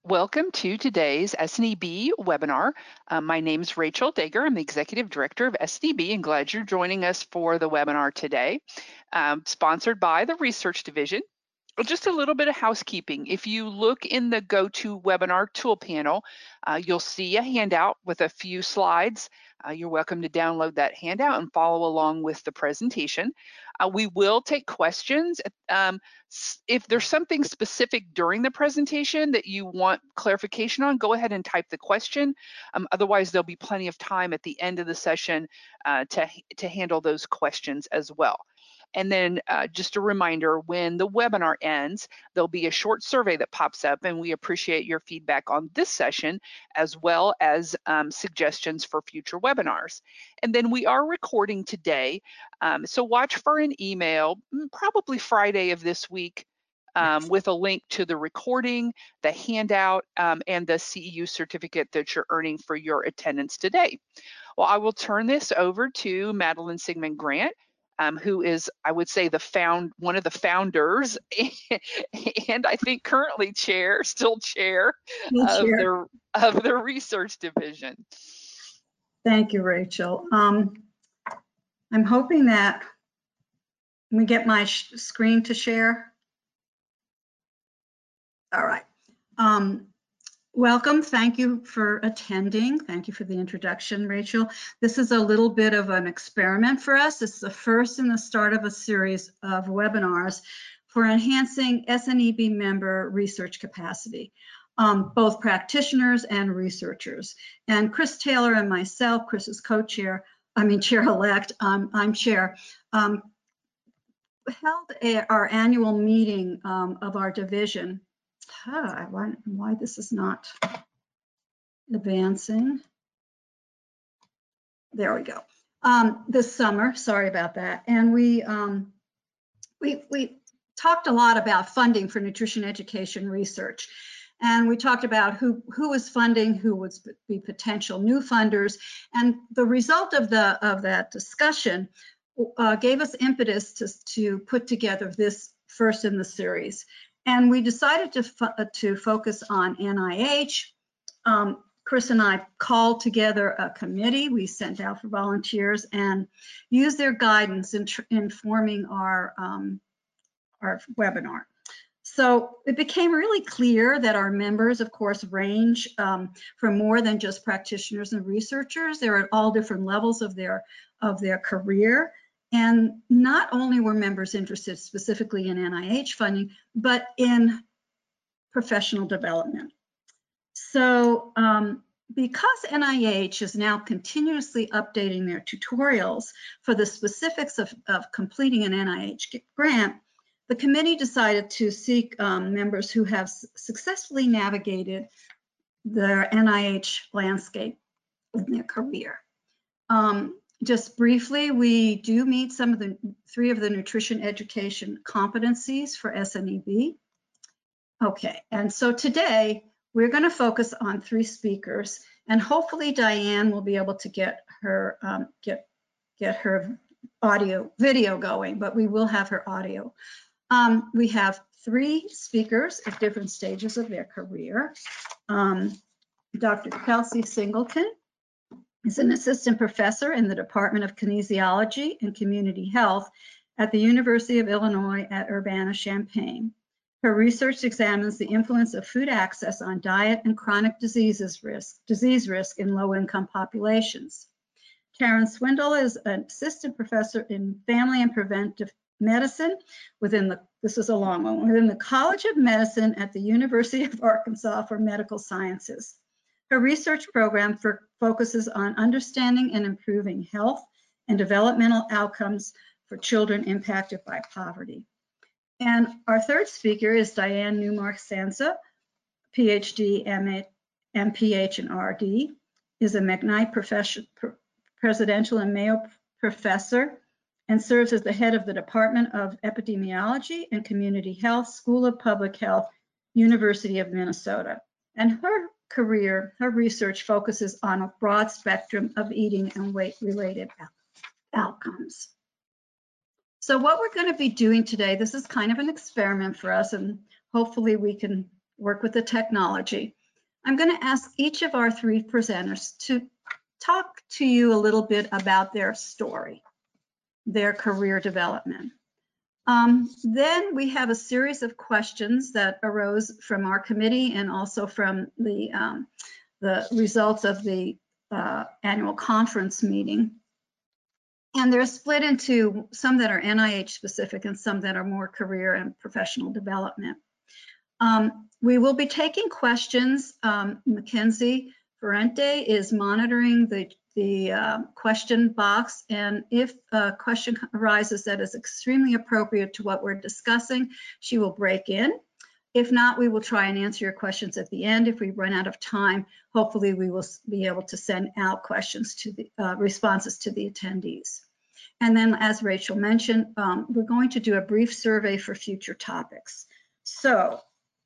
Welcome to today's SNEB webinar. My name is Rachel Dager. I'm the Executive Director of SNEB and glad you're joining us for the webinar today, sponsored by the Research Division. Just a little bit of housekeeping. If you look in the GoToWebinar tool panel, you'll see a handout with a few slides. You're welcome to download that handout and follow along with the presentation. We will take questions. If there's something specific during the presentation that you want clarification on, go ahead and type the question. Otherwise, there'll be plenty of time at the end of the session to handle those questions as well. And then just a reminder, when the webinar ends, there'll be a short survey that pops up, and we appreciate your feedback on this session, as well as suggestions for future webinars. And then we are recording today, so watch for an email, probably Friday of this week, with a link to the recording, the handout, and the CEU certificate that you're earning for your attendance today. Well, I will turn this over to Madeline Sigmund Grant, who is, I would say, one of the founders and I think currently still chair of the research division. Thank you, Rachel. I'm hoping that we get my screen to share. All right. Welcome. Thank you for attending. Thank you for the introduction, Rachel. This is a little bit of an experiment for us. It's the first in the start of a series of webinars for enhancing SNEB member research capacity, both practitioners and researchers. And Chris Taylor and myself, Chris is co-chair, chair-elect, I'm chair, held our annual meeting of our division. Why this is not advancing. There we go. This summer, sorry about that. And we talked a lot about funding for nutrition education research. And we talked about who was funding, who would be potential new funders. And the result of that discussion gave us impetus to put together this first in the series. And we decided to focus on NIH. Chris and I called together a committee we sent out for volunteers and used their guidance in forming our webinar. So it became really clear that our members, of course, range from more than just practitioners and researchers. They're at all different levels of their career. And not only were members interested specifically in NIH funding, but in professional development. So because NIH is now continuously updating their tutorials for the specifics of completing an NIH grant, the committee decided to seek members who have successfully navigated their NIH landscape in their career. Just briefly, we do meet three of the nutrition education competencies for SNEB. Okay, and so today we're going to focus on 3 speakers, and hopefully Diane will be able to get her video going, but we will have her audio. We have 3 speakers at different stages of their career. Dr. Kelsey Singleton is an assistant professor in the Department of Kinesiology and Community Health at the University of Illinois at Urbana-Champaign. Her research examines the influence of food access on diet and chronic disease risk in low-income populations. Karen Swindle is an assistant professor in family and preventive medicine within the College of Medicine at the University of Arkansas for Medical Sciences. Her research program focuses on understanding and improving health and developmental outcomes for children impacted by poverty. And our third speaker is Diane Newmark-Sansa, PhD, MPH, and RD, is a McKnight Presidential and Mayo Professor, and serves as the head of the Department of Epidemiology and Community Health, School of Public Health, University of Minnesota. And her research focuses on a broad spectrum of eating and weight-related outcomes. So what we're going to be doing today, this is kind of an experiment for us, and hopefully we can work with the technology. I'm going to ask each of our three presenters to talk to you a little bit about their story, their career development. Then we have a series of questions that arose from our committee and also from the results of the annual conference meeting. And they're split into some that are NIH specific and some that are more career and professional development. We will be taking questions. Mackenzie Ferrante is monitoring the question box, and if a question arises that is extremely appropriate to what we're discussing, she will break in. If not, we will try and answer your questions at the end. If we run out of time, hopefully we will be able to send out questions to the responses to the attendees. And then, as Rachel mentioned, we're going to do a brief survey for future topics. So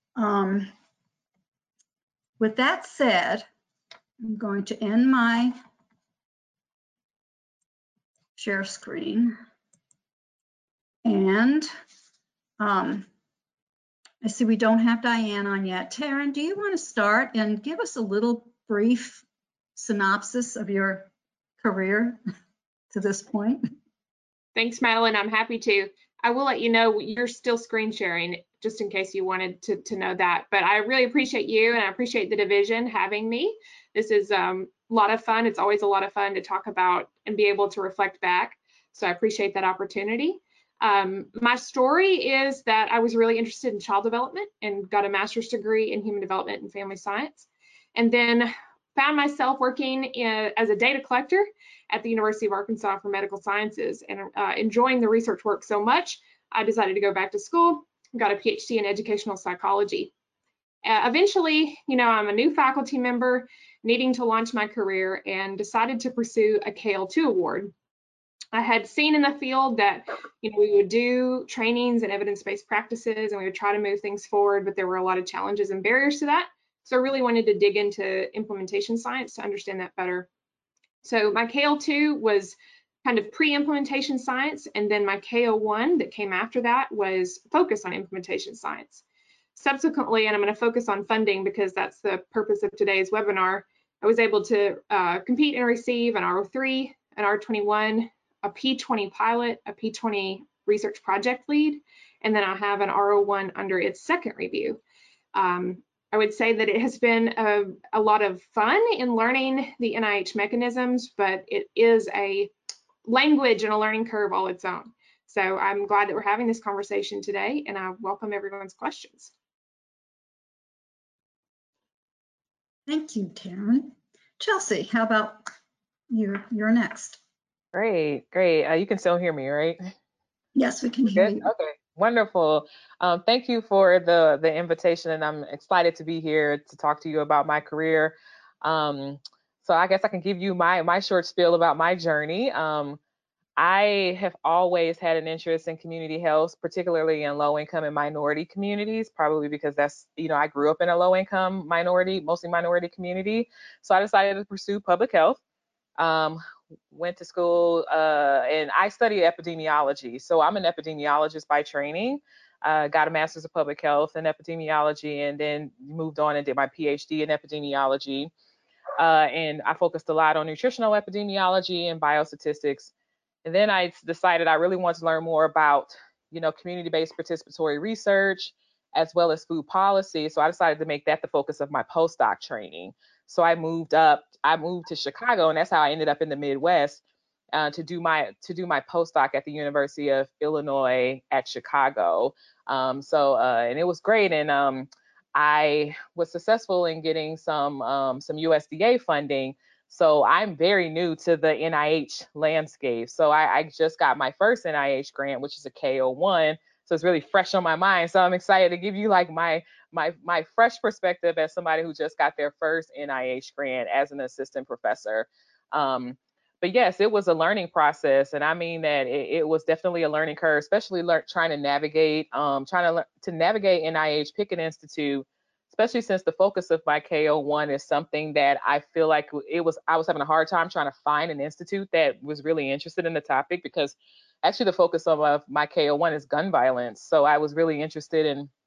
with that said, I'm going to end my share screen. And I see we don't have Diane on yet. Taryn, do you want to start and give us a little brief synopsis of your career to this point? Thanks, Madeline. I'm happy to. I will let you know you're still screen sharing, just in case you wanted to know that. But I really appreciate you, and I appreciate the division having me. This is a lot of fun. It's always a lot of fun to talk about and be able to reflect back. So I appreciate that opportunity. My story is that I was really interested in child development and got a master's degree in human development and family science, and then found myself working as a data collector at the University of Arkansas for medical sciences, and enjoying the research work so much, I decided to go back to school, got a PhD in educational psychology. Eventually, I'm a new faculty member needing to launch my career and decided to pursue a KL2 award. I had seen in the field that we would do trainings and evidence-based practices, and we would try to move things forward, but there were a lot of challenges and barriers to that. So I really wanted to dig into implementation science to understand that better. So my KL2 was kind of pre-implementation science, and then my KO1 that came after that was focused on implementation science. Subsequently, and I'm going to focus on funding because that's the purpose of today's webinar, I was able to compete and receive an R03, an R21, a P20 pilot, a P20 research project lead, and then I have an R01 under its second review. I would say that it has been a lot of fun in learning the NIH mechanisms, but it is a language and a learning curve all its own. So I'm glad that we're having this conversation today, and I welcome everyone's questions. Thank you, Taryn. Chelsea, how about you? You're next. Great. You can still hear me, right? Yes, we can hear you. Okay, wonderful. Thank you for the invitation, and I'm excited to be here to talk to you about my career. So I guess I can give you my short spiel about my journey. I have always had an interest in community health, particularly in low-income and minority communities, probably because that's, I grew up in a low-income minority, mostly minority community. So I decided to pursue public health. Went to school and I studied epidemiology. So I'm an epidemiologist by training. Got a master's of public health in epidemiology, and then moved on and did my PhD in epidemiology. And I focused a lot on nutritional epidemiology and biostatistics. And then I decided I really wanted to learn more about, community-based participatory research, as well as food policy. So I decided to make that the focus of my postdoc training. So I moved to Chicago, and that's how I ended up in the Midwest to do my postdoc at the University of Illinois at Chicago. And it was great. And I was successful in getting some USDA funding. So I'm very new to the NIH landscape. So I just got my first NIH grant, which is a KO1. So it's really fresh on my mind. So I'm excited to give you like my fresh perspective as somebody who just got their first NIH grant as an assistant professor. But yes, it was a learning process, and I mean that it was definitely a learning curve, especially trying to navigate NIH Pickett Institute, especially since the focus of my KO1 is something that I feel like I was having a hard time trying to find an institute that was really interested in the topic, because actually the focus of my KO1 is gun violence. So I was really interested in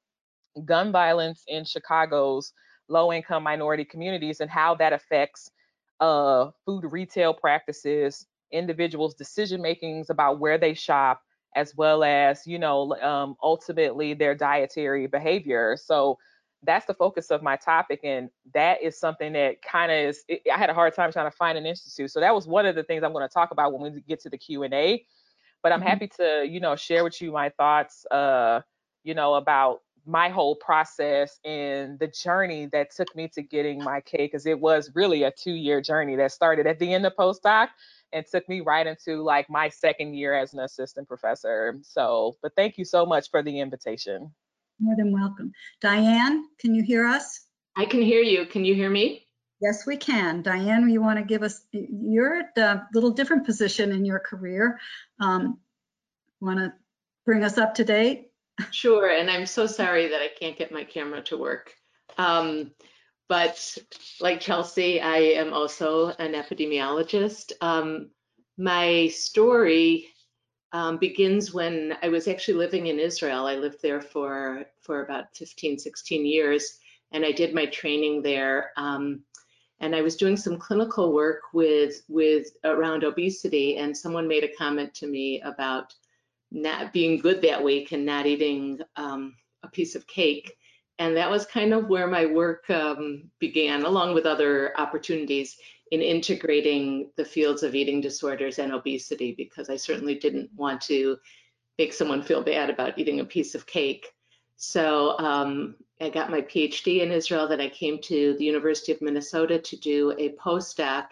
gun violence in Chicago's low-income minority communities and how that affects food retail practices, individuals' decision makings about where they shop, as well as, ultimately their dietary behavior. So that's the focus of my topic, and that is something that kind of is. I had a hard time trying to find an institute, so that was one of the things I'm going to talk about when we get to the Q&A. But I'm happy to, share with you my thoughts, about my whole process and the journey that took me to getting my K, because it was really a 2-year journey that started at the end of postdoc and took me right into like my second year as an assistant professor. So, but thank you so much for the invitation. More than welcome. Diane, can you hear us? I can hear you. Can you hear me? Yes, we can. Diane, you want to give us, you're at a little different position in your career. Want to bring us up to date? Sure, and I'm so sorry that I can't get my camera to work. But like Chelsea, I am also an epidemiologist. My story begins when I was actually living in Israel. I lived there for about 15, 16 years, and I did my training there. And I was doing some clinical work with around obesity, and someone made a comment to me about not being good that week and not eating a piece of cake. And that was kind of where my work began, along with other opportunities in integrating the fields of eating disorders and obesity, because I certainly didn't want to make someone feel bad about eating a piece of cake. So I got my PhD in Israel, then I came to the University of Minnesota to do a postdoc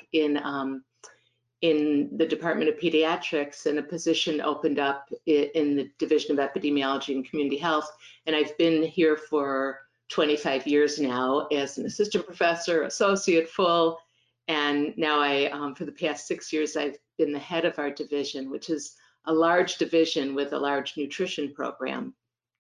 in the Department of Pediatrics, and a position opened up in the Division of Epidemiology and Community Health. And I've been here for 25 years now as an assistant professor, associate full, and now for the past 6 years, I've been the head of our division, which is a large division with a large nutrition program.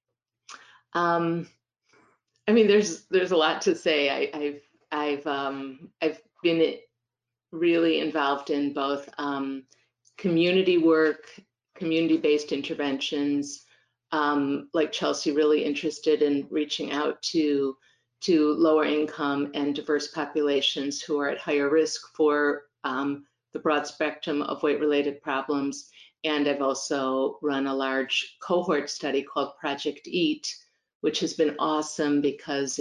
I mean, there's a lot to say. I've been really involved in both community work, community-based interventions, like Chelsea, really interested in reaching out to lower income and diverse populations who are at higher risk for the broad spectrum of weight-related problems. And I've also run a large cohort study called Project EAT, which has been awesome because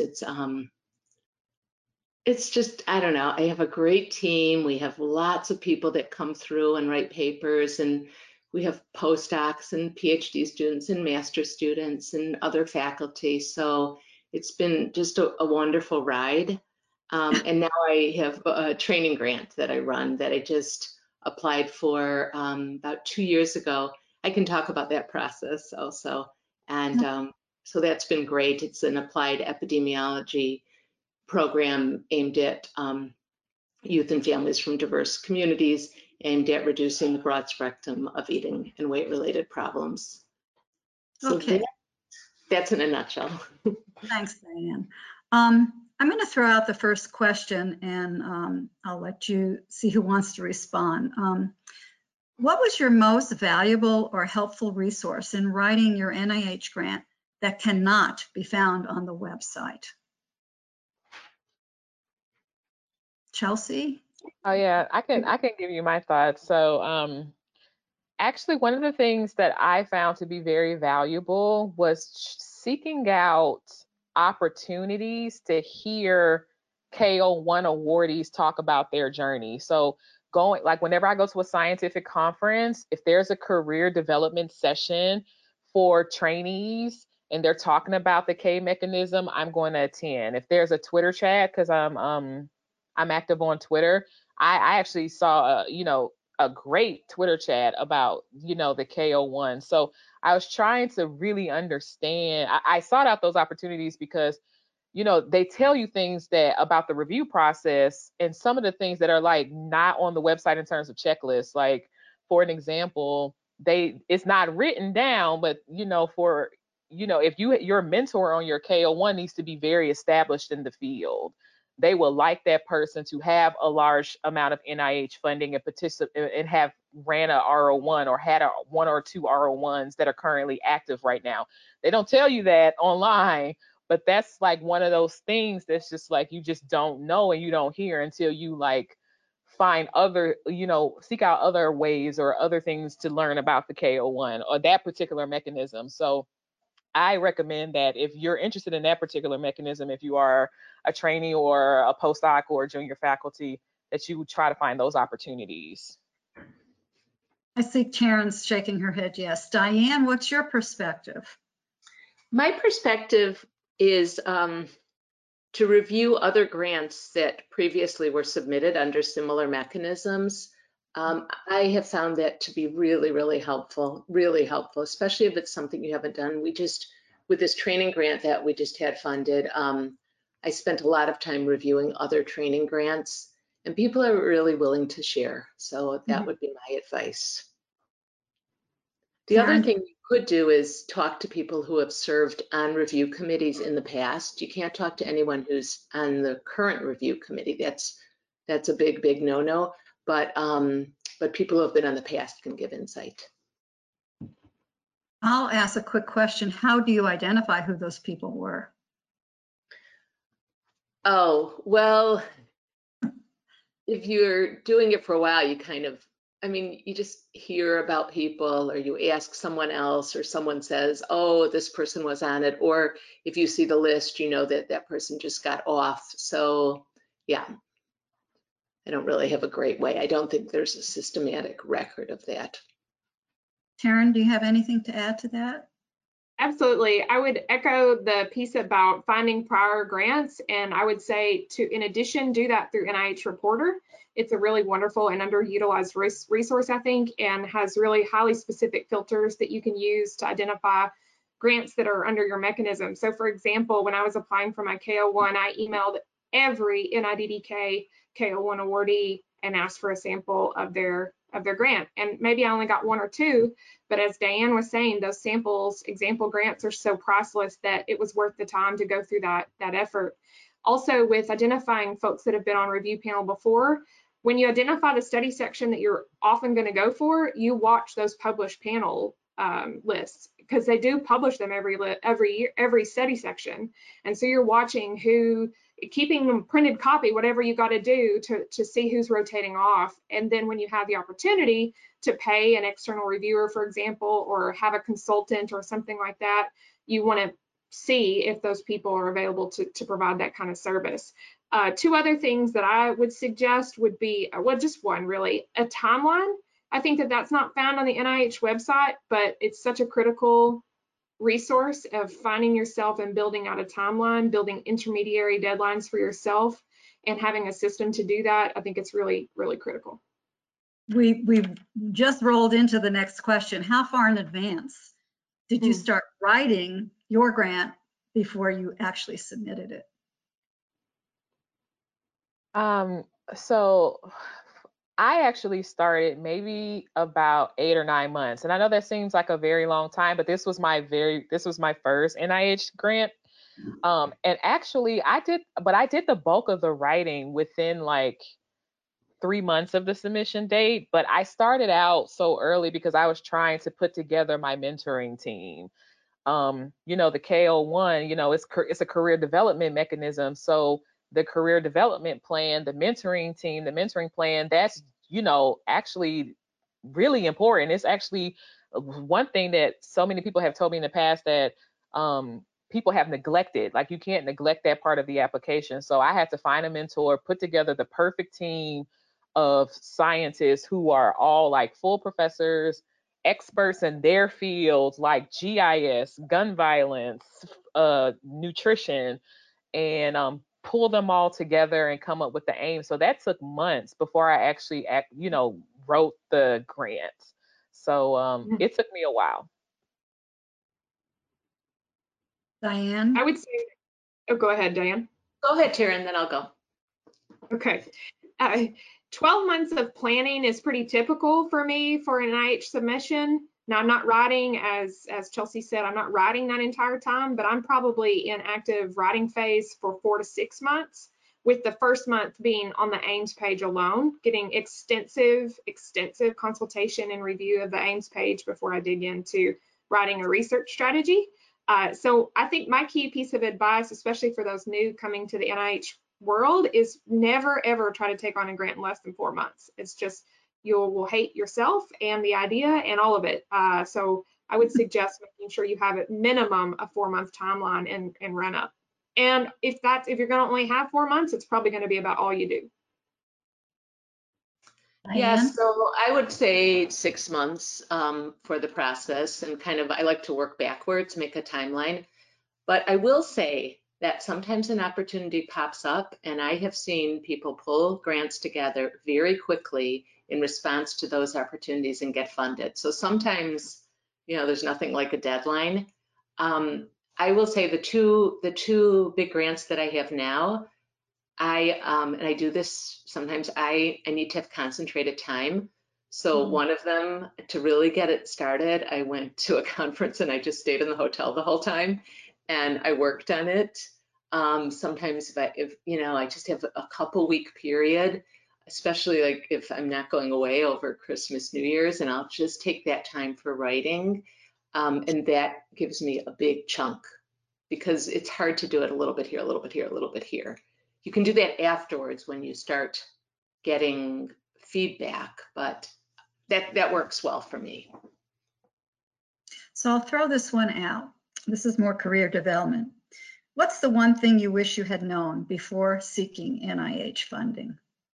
it's just, I don't know, I have a great team. We have lots of people that come through and write papers, and we have postdocs and PhD students and master students and other faculty. So it's been just a wonderful ride. And now I have a training grant that I run that I just applied for about 2 years ago. I can talk about that process also. And so that's been great. It's an applied epidemiology program aimed at youth and families from diverse communities, aimed at reducing the broad spectrum of eating and weight-related problems. So Okay. That's in a nutshell. Thanks, Diane. I'm going to throw out the first question, and I'll let you see who wants to respond. What was your most valuable or helpful resource in writing your NIH grant that cannot be found on the website? Chelsea? Oh yeah, I can give you my thoughts. So actually one of the things that I found to be very valuable was seeking out opportunities to hear KO1 awardees talk about their journey. So going, like whenever I go to a scientific conference, if there's a career development session for trainees and they're talking about the K mechanism, I'm going to attend. If there's a Twitter chat, because I'm active on Twitter, I actually saw a great Twitter chat about the KO1. So I was trying to really understand. I sought out those opportunities because they tell you things that about the review process, and some of the things that are like not on the website in terms of checklists. Like for an example, it's not written down, but if your mentor on your KO1 needs to be very established in the field, they will like that person to have a large amount of NIH funding and participate and have ran a R01 or had a 1 or 2 R01s that are currently active right now. They don't tell you that online, But that's like one of those things that's just like you just don't know and you don't hear until you like find other, seek out other ways or other things to learn about the K01 or that particular mechanism. So I recommend that if you're interested in that particular mechanism, if you are a trainee or a postdoc or junior faculty, that you try to find those opportunities. I see Karen's shaking her head yes. Diane, what's your perspective? My perspective is to review other grants that previously were submitted under similar mechanisms. I have found that to be really, really helpful, especially if it's something you haven't done. With this training grant that we just had funded, I spent a lot of time reviewing other training grants, and people are really willing to share. So that would be my advice. The other thing you could do is talk to people who have served on review committees in the past. You can't talk to anyone who's on the current review committee. That's a big, big no-no. But people who have been on the past can give insight. I'll ask a quick question. How do you identify who those people were? Oh, well, if you're doing it for a while, you just hear about people, or you ask someone else, or someone says, oh, this person was on it. Or if you see the list, you know that that person just got off. So yeah, I don't really have a great way. I don't think there's a systematic record of that. Taryn, do you have anything to add to that? Absolutely. I would echo the piece about finding prior grants, and I would say in addition, do that through NIH Reporter. It's a really wonderful and underutilized resource, I think, and has really highly specific filters that you can use to identify grants that are under your mechanism. So for example, when I was applying for my K01, I emailed every NIDDK K01 awardee and asked for a sample of their grant. And maybe I only got one or two, but as Diane was saying, those example grants are so priceless that it was worth the time to go through that effort. Also, with identifying folks that have been on review panel before, when you identify the study section that you're often going to go for, you watch those published panel lists, because they do publish them every year, every study section. And so you're watching keeping them printed copy, whatever you got to do to see who's rotating off. And then when you have the opportunity to pay an external reviewer, for example, or have a consultant or something like that, you want to see if those people are available to provide that kind of service. Two other things that I would suggest would be, well, just one really, a timeline. I think that's not found on the NIH website, but it's such a critical resource of finding yourself and building out a timeline, building intermediary deadlines for yourself, and having a system to do that. I think it's really, really critical. We've just rolled into the next question. How far in advance did you start writing your grant before you actually submitted it? So I actually started maybe about 8 or 9 months. And I know that seems like a very long time, but this was my first NIH grant. And actually I did the bulk of the writing within like 3 months of the submission date. But I started out so early because I was trying to put together my mentoring team. The K01, it's a career development mechanism. So the career development plan, the mentoring plan, that's, actually really important. It's actually one thing that so many people have told me in the past that people have neglected. Like, you can't neglect that part of the application. So I had to find a mentor, put together the perfect team of scientists who are all like full professors, experts in their fields, like GIS, gun violence, nutrition, and pull them all together and come up with the aim. So that took months before I actually, wrote the grant. So it took me a while. Diane? I would say, oh, go ahead, Diane. Go ahead, Taryn, then I'll go. Okay. 12 months of planning is pretty typical for me for an NIH submission. Now, I'm not writing, as Chelsea said, I'm not writing that entire time, but I'm probably in active writing phase for 4 to 6 months, with the first month being on the AIMS page alone, getting extensive consultation and review of the AIMS page before I dig into writing a research strategy. So I think my key piece of advice, especially for those new coming to the NIH world, is never ever try to take on a grant in less than 4 months. It's just, you will hate yourself and the idea and all of it. So I would suggest making sure you have at minimum a 4-month timeline and run up. And if you're going to only have 4 months, it's probably going to be about all you do. Yes, so I would say 6 months for the process, and kind of I like to work backwards, make a timeline. But I will say that sometimes an opportunity pops up, and I have seen people pull grants together very quickly in response to those opportunities and get funded. So sometimes, you know, there's nothing like a deadline. I will say the two big grants that I have now, and I do this sometimes, I need to have concentrated time. So one of them, to really get it started, I went to a conference and I just stayed in the hotel the whole time and I worked on it. Sometimes if you know, I just have a couple week period, especially like if I'm not going away over Christmas, New Year's, and I'll just take that time for writing. And that gives me a big chunk because it's hard to do it a little bit here, a little bit here, a little bit here. You can do that afterwards when you start getting feedback, but that works well for me. So I'll throw this one out. This is more career development. What's the one thing you wish you had known before seeking NIH funding?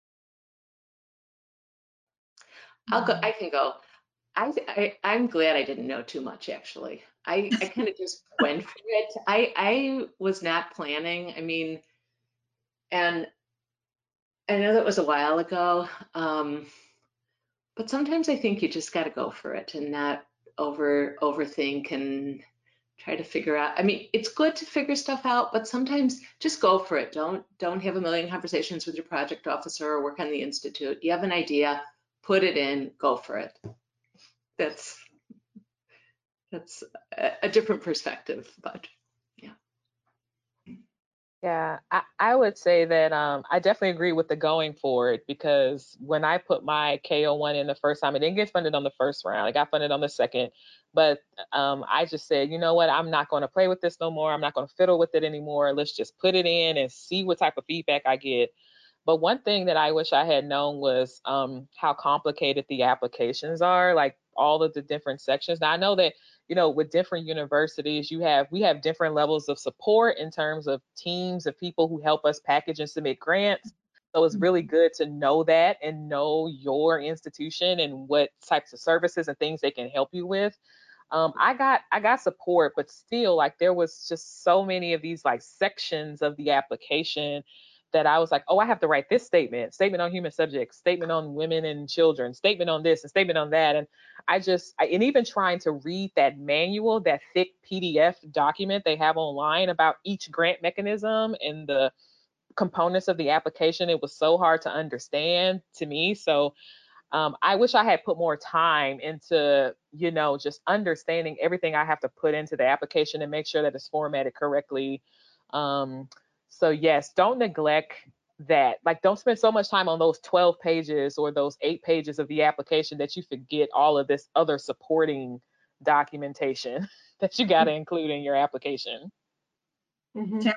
I can go. I'm glad I didn't know too much, actually. I kind of just went for it. I was not planning. I mean, and I know that was a while ago, but sometimes I think you just got to go for it and not overthink and try to figure out. I mean, it's good to figure stuff out, but sometimes just go for it. Don't have a million conversations with your project officer or work on the institute. You have an idea, put it in, go for it. That's a different perspective, but yeah. Yeah, I would say that I definitely agree with the going for it, because when I put my KO1 in the first time, it didn't get funded on the first round. It got funded on the second. But I just said, you know what, I'm not going to play with this no more. I'm not going to fiddle with it anymore. Let's just put it in and see what type of feedback I get. But one thing that I wish I had known was how complicated the applications are, like all of the different sections. Now I know that, you know, with different universities, we have different levels of support in terms of teams of people who help us package and submit grants. So it's really good to know that and know your institution and what types of services and things they can help you with. I got support, but still, like, there was just so many of these like sections of the application that I was like, oh, I have to write this statement on human subjects, statement on women and children, statement on this and statement on that. And and even trying to read that manual, that thick PDF document they have online about each grant mechanism and the components of the application, it was so hard to understand to me. So I wish I had put more time into, you know, just understanding everything I have to put into the application and make sure that it's formatted correctly. So yes, don't neglect that. Like, don't spend so much time on those 12 pages or those 8 pages of the application that you forget all of this other supporting documentation that you got to include in your application. Mm-hmm.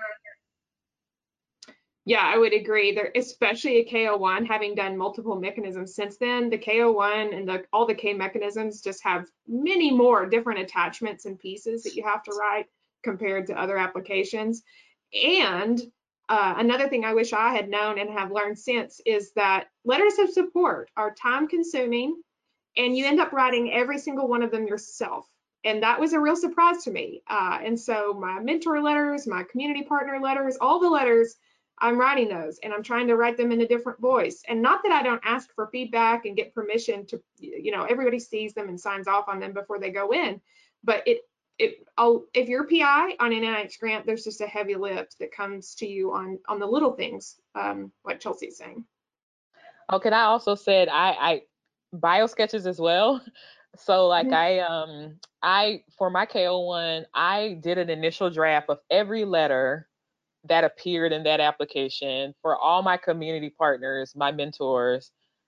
Yeah, I would agree. There, especially a KO1, having done multiple mechanisms since then, the KO1 and all the K mechanisms just have many more different attachments and pieces that you have to write compared to other applications. And another thing I wish I had known and have learned since is that letters of support are time consuming, and you end up writing every single one of them yourself. And that was a real surprise to me. And so my mentor letters, my community partner letters, all the letters, I'm writing those, and I'm trying to write them in a different voice. And not that I don't ask for feedback and get permission to, you know, everybody sees them and signs off on them before they go in. But if you're PI on an NIH grant, there's just a heavy lift that comes to you on the little things, like Chelsea's saying. Oh, can I also said I bio sketches as well. So like I for my KO1, I did an initial draft of every letter that appeared in that application for all my community partners, my mentors,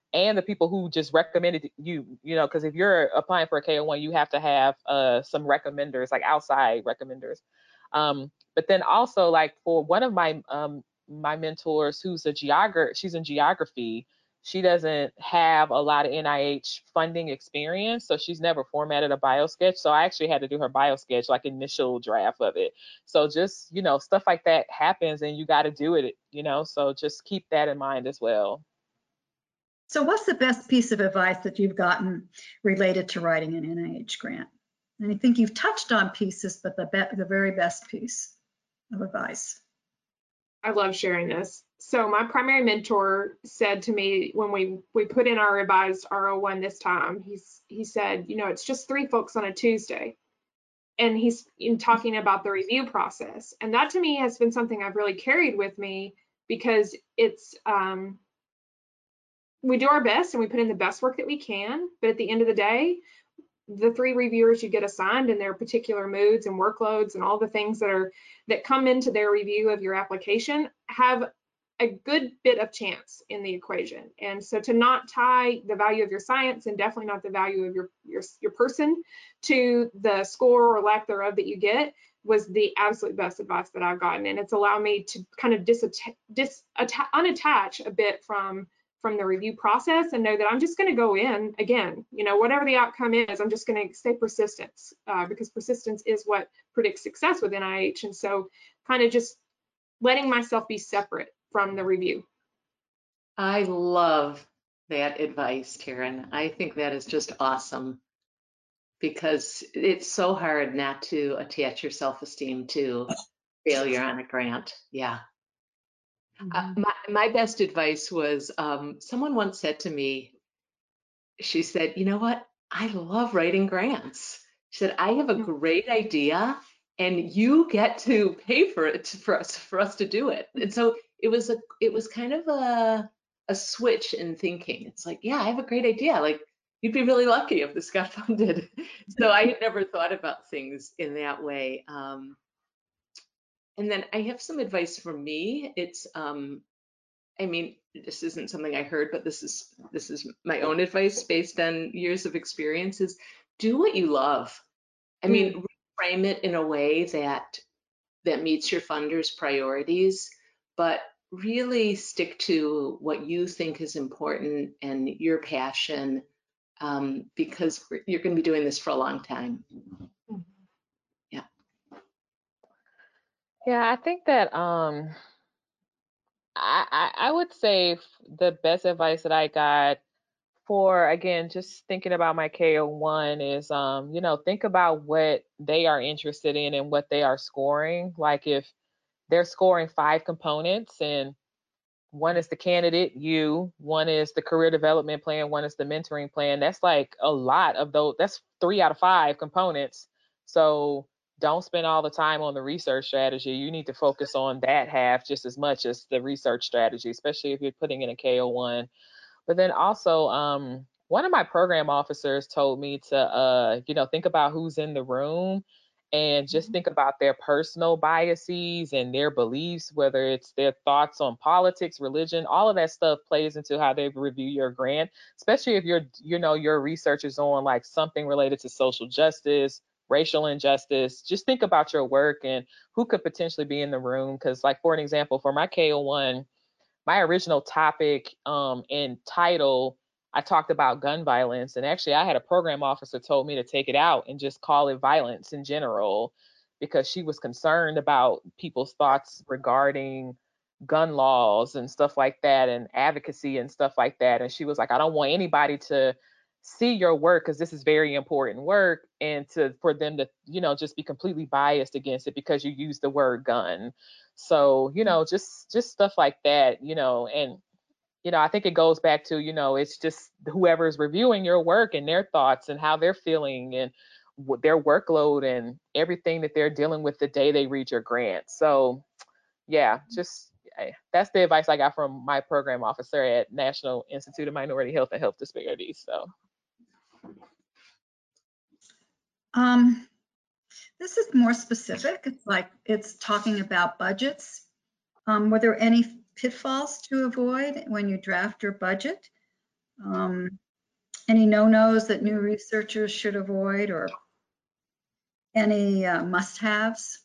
and the people who just recommended you, because if you're applying for a K01, you have to have some recommenders, like outside recommenders. But then also, like, for one of my my mentors, who's a geographer, she's in geography. She doesn't have a lot of NIH funding experience, so she's never formatted a biosketch. So I actually had to do her biosketch, like initial draft of it. So just, stuff like that happens and you got to do it, so just keep that in mind as well. So what's the best piece of advice that you've gotten related to writing an NIH grant? And I think you've touched on pieces, but the very best piece of advice. I love sharing this. So my primary mentor said to me when we put in our revised R01 this time, he said, it's just 3 folks on a Tuesday. And he's talking about the review process. And that to me has been something I've really carried with me, because it's, we do our best and we put in the best work that we can, but at the end of the day, the 3 reviewers you get assigned and their particular moods and workloads and all the things that come into their review of your application have a good bit of chance in the equation. And so to not tie the value of your science, and definitely not the value of your person, to the score or lack thereof that you get, was the absolute best advice that I've gotten. And it's allowed me to kind of unattach a bit from the review process and know that I'm just going to go in again, whatever the outcome is, I'm just going to stay persistent, because persistence is what predicts success with NIH. And so kind of just letting myself be separate from the review. I love that advice, Taryn. I think that is just awesome, because it's so hard not to attach your self-esteem to failure on a grant. Yeah. My best advice was, someone once said to me, she said, you know what? I love writing grants. She said, I have a great idea and you get to pay for it for us to do it. And so it was kind of a switch in thinking. It's like, yeah, I have a great idea. Like, you'd be really lucky if this got funded. So I had never thought about things in that way. And then I have some advice for me. It's, I mean, this isn't something I heard, but this is my own advice based on years of experience, is do what you love. I mean, reframe it in a way that meets your funders' priorities, but really stick to what you think is important and your passion, because you're going to be doing this for a long time. Yeah. Yeah, I think that I would say the best advice that I got for, again, just thinking about my K01 is, think about what they are interested in and what they are scoring. Like, if they're scoring 5 components, and one is the candidate, one is the career development plan, one is the mentoring plan, that's like a lot of those. That's 3 out of 5 components. So don't spend all the time on the research strategy. You need to focus on that half just as much as the research strategy, especially if you're putting in a K01. But then also, one of my program officers told me to, think about who's in the room and just think about their personal biases and their beliefs, whether it's their thoughts on politics, religion, all of that stuff plays into how they review your grant, especially if your research is on like something related to social justice, racial injustice. Just think about your work and who could potentially be in the room. Because, like, for an example, for my K01, my original topic and title, I talked about gun violence, and actually I had a program officer told me to take it out and just call it violence in general, because she was concerned about people's thoughts regarding gun laws and stuff like that, and advocacy and stuff like that. And she was like, I don't want anybody to see your work, because this is very important work, and for them to just be completely biased against it because you use the word gun. So just stuff like that, and I think it goes back to, it's just whoever's reviewing your work and their thoughts and how they're feeling and their workload and everything that they're dealing with the day they read your grant. So yeah, that's the advice I got from my program officer at National Institute of Minority Health and Health Disparities. So this is more specific. It's talking about budgets. Were there any pitfalls to avoid when you draft your budget? Any no-nos that new researchers should avoid, or any must-haves?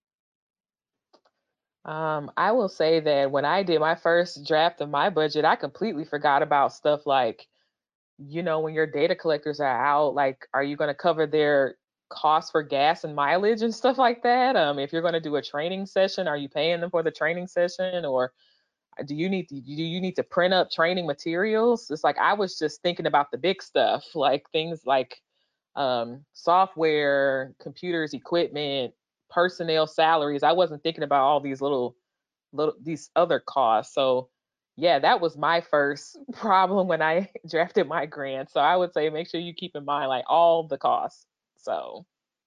I will say that when I did my first draft of my budget, I completely forgot about stuff like, when your data collectors are out, like, are you going to cover their costs for gas and mileage and stuff like that? If you're going to do a training session, are you paying them for the training session, or do you need to print up training materials? It's like I was just thinking about the big stuff, like things like software, computers, equipment, personnel salaries. I wasn't thinking about all these these other costs. So yeah, that was my first problem when I drafted my grant. So I would say make sure you keep in mind like all the costs. So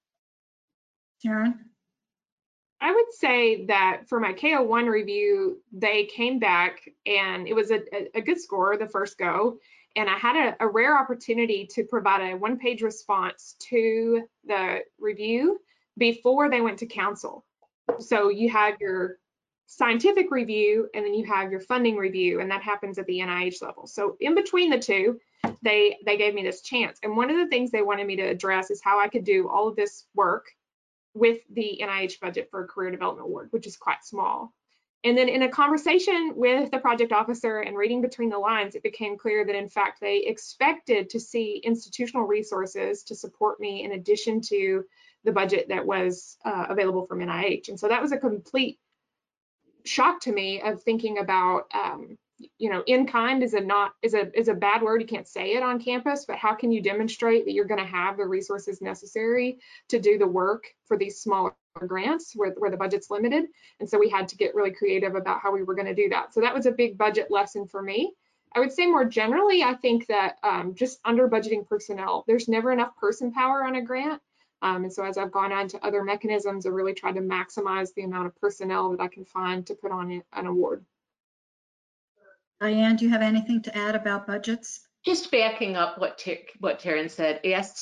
Sharon? I would say that for my KO1 review, they came back and it was a good score the first go. And I had a rare opportunity to provide a one-page response to the review before they went to council. So you have your scientific review and then you have your funding review, and that happens at the NIH level. So in between the two, they gave me this chance. And one of the things they wanted me to address is how I could do all of this work with the NIH budget for a career development award, which is quite small. And then in a conversation with the project officer and reading between the lines, it became clear that in fact they expected to see institutional resources to support me in addition to the budget that was available from NIH. And so that was a complete shock to me of thinking about, in kind is a bad word. You can't say it on campus, but how can you demonstrate that you're going to have the resources necessary to do the work for these smaller grants where the budget's limited? And so we had to get really creative about how we were going to do that. So that was a big budget lesson for me. I would say more generally, I think that just under budgeting personnel, there's never enough person power on a grant. And so as I've gone on to other mechanisms, I really tried to maximize the amount of personnel that I can find to put on an award. Diane, do you have anything to add about budgets? Just backing up what Taryn said,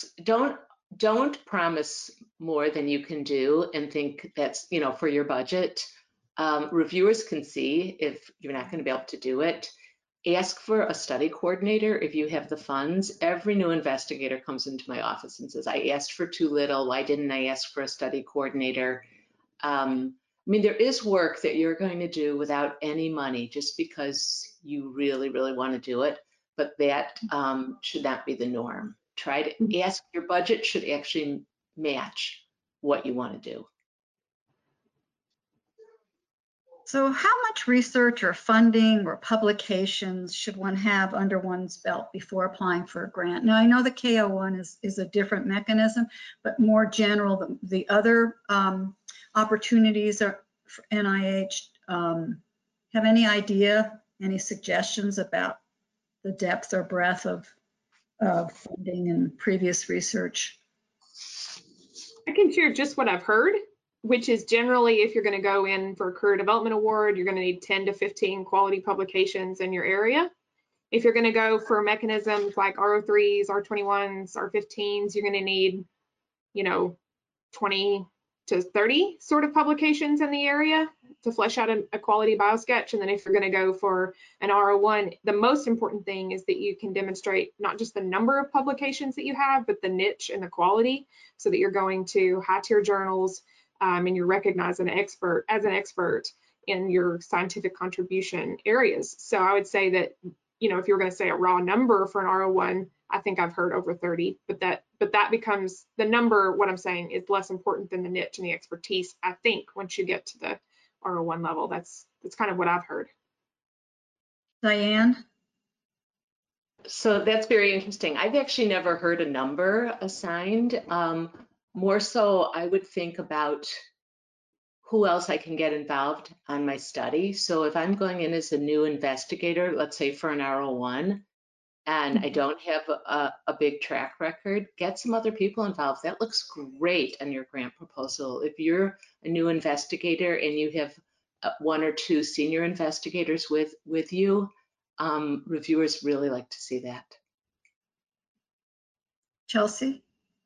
don't promise more than you can do and think that's, for your budget. Reviewers can see if you're not going to be able to do it. Ask for a study coordinator if you have the funds. Every new investigator comes into my office and says, I asked for too little. Why didn't I ask for a study coordinator? There is work that you're going to do without any money just because you really, really want to do it, but that should not be the norm. Try to ask, your budget should actually match what you want to do. So how much research or funding or publications should one have under one's belt before applying for a grant? Now, I know the KO1 is a different mechanism, but more general, the other opportunities are for NIH. Have any idea, any suggestions about the depth or breadth of funding and previous research? I can share just what I've heard, which is generally if you're going to go in for a career development award, you're going to need 10 to 15 quality publications in your area. If you're going to go for mechanisms like R03s, R21s, R15s, you're going to need, 20 to 30 sort of publications in the area to flesh out a quality biosketch. And then if you're going to go for an R01, the most important thing is that you can demonstrate not just the number of publications that you have, but the niche and the quality, so that you're going to high-tier journals and you're recognized as an expert in your scientific contribution areas. So I would say that, if you're going to say a raw number for an R01, I think I've heard over 30, but that becomes the number. What I'm saying is less important than the niche and the expertise. I think once you get to the R01 level, that's kind of what I've heard. Diane? So that's very interesting. I've actually never heard a number assigned. More so, I would think about who else I can get involved on my study. So if I'm going in as a new investigator, let's say for an R01, and I don't have a big track record, get some other people involved. That looks great on your grant proposal. If you're a new investigator and you have one or two senior investigators with you, reviewers really like to see that. Chelsea?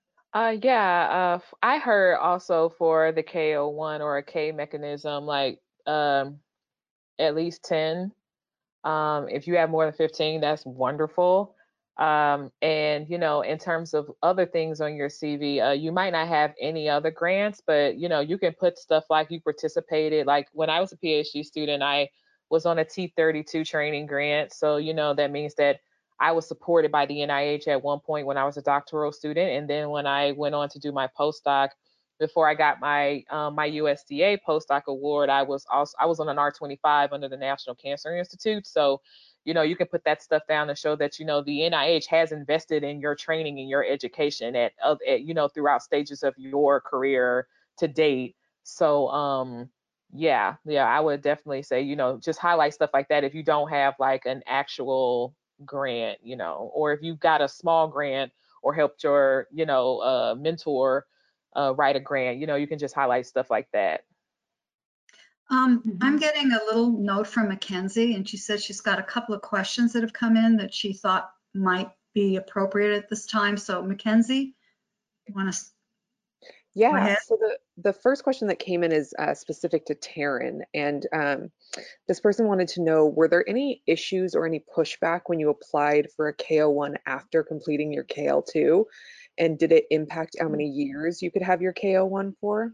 I heard also for the KO1 or a K mechanism, like at least 10 If you have more than 15, that's wonderful. And, you know, in terms of other things on your CV, you might not have any other grants, but, you know, you can put stuff like you participated. Like when I was a PhD student, I was on a T32 training grant. So, you know, that means that I was supported by the NIH at one point when I was a doctoral student. And then when I went on to do my postdoc, before I got my my USDA postdoc award, I was on an R25 under the National Cancer Institute. So, you know, you can put that stuff down to show that, you know, the NIH has invested in your training and your education at you know, throughout stages of your career to date. So yeah, I would definitely say, you know, just highlight stuff like that if you don't have like an actual grant, you know, or if you've got a small grant or helped your, you know, mentor write a grant, you know, you can just highlight stuff like that. I'm getting a little note from Mackenzie, and she says she's got a couple of questions that have come in that she thought might be appropriate at this time. So Mackenzie, you want to? Yeah, so the first question that came in is specific to Taryn, and this person wanted to know, were there any issues or any pushback when you applied for a KO1 after completing your KL2? And did it impact how many years you could have your KO1 for?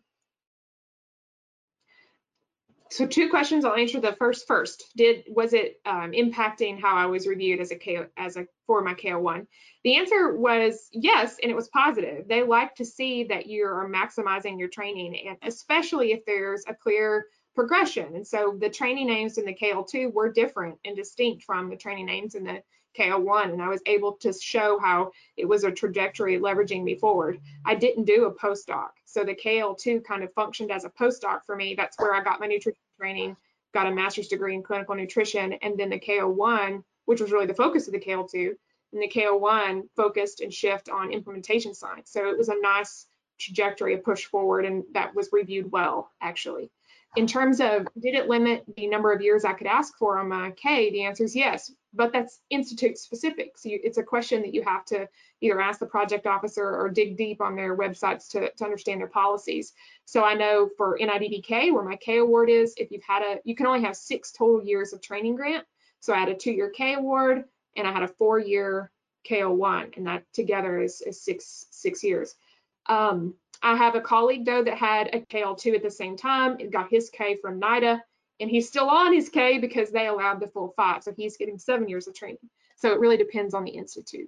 So 2 questions. I'll answer the first. Was it impacting how I was reviewed as for my KO1? The answer was yes, and it was positive. They like to see that you are maximizing your training, and especially if there's a clear progression. And so the training names in the KL2 were different and distinct from the training names in the KO1, and I was able to show how it was a trajectory leveraging me forward. I didn't do a postdoc, so the KL2 kind of functioned as a postdoc for me. That's where I got my nutrition training, got a master's degree in clinical nutrition, and then the KO1, which was really the focus of the KL2, and the KO1 focused and shift on implementation science. So it was a nice trajectory, a push forward, and that was reviewed well, actually. In terms of, did it limit the number of years I could ask for on my K? The answer is yes, but that's institute specific. So it's a question that you have to either ask the project officer or dig deep on their websites to understand their policies. So I know for NIDDK, where my K award is, if you've had you can only have 6 total years of training grant. So I had a 2-year K award and I had a 4-year KO1, and that together is 6 years. I have a colleague though that had a KL2 at the same time. It got his K from NIDA, and he's still on his K because they allowed the full 5. So he's getting 7 years of training. So it really depends on the institute.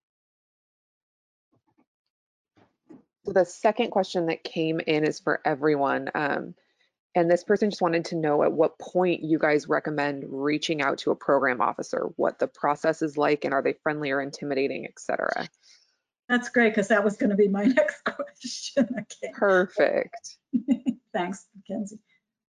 So the second question that came in is for everyone. And this person just wanted to know at what point you guys recommend reaching out to a program officer, what the process is like, and are they friendly or intimidating, etc. That's great, because that was going to be my next question. Okay. Perfect. Thanks, Mackenzie.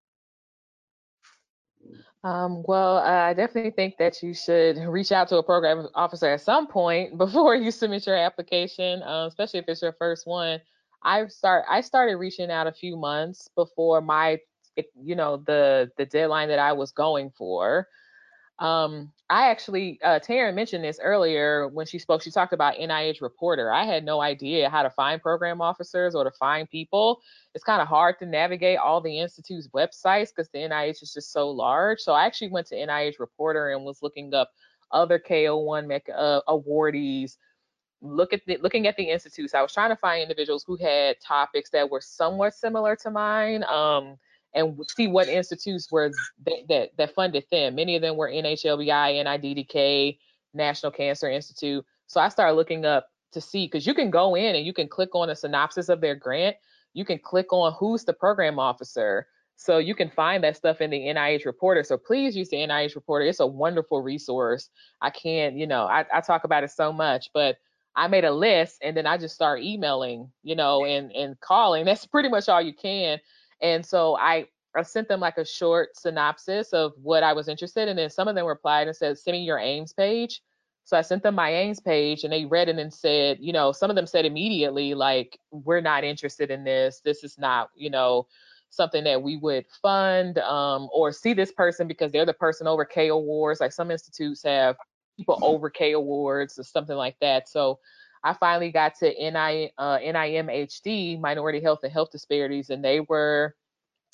Well, I definitely think that you should reach out to a program officer at some point before you submit your application, especially if it's your first one. I started reaching out a few months before the deadline that I was going for. I actually, Taryn mentioned this earlier when she spoke. She talked about NIH Reporter. I had no idea how to find program officers or to find people. It's kind of hard to navigate all the institute's websites because the NIH is just so large. So I actually went to NIH Reporter and was looking up other KO1 awardees, looking at the institutes. I was trying to find individuals who had topics that were somewhat similar to mine. And see what institutes were that funded them. Many of them were NHLBI, NIDDK, National Cancer Institute. So I started looking up to see, because you can go in and you can click on a synopsis of their grant. You can click on who's the program officer. So you can find that stuff in the NIH Reporter. So please use the NIH Reporter. It's a wonderful resource. I talk about it so much, but I made a list and then I just start emailing, and calling. That's pretty much all you can. And so I sent them like a short synopsis of what I was interested in. And then some of them replied and said, send me your AIMS page. So I sent them my AIMS page and they read it and said, some of them said immediately, like, we're not interested in this. This is not, something that we would fund or see this person because they're the person over K awards. Like some institutes have people over K awards or something like that. So I finally got to NIMHD, Minority Health and Health Disparities, and they were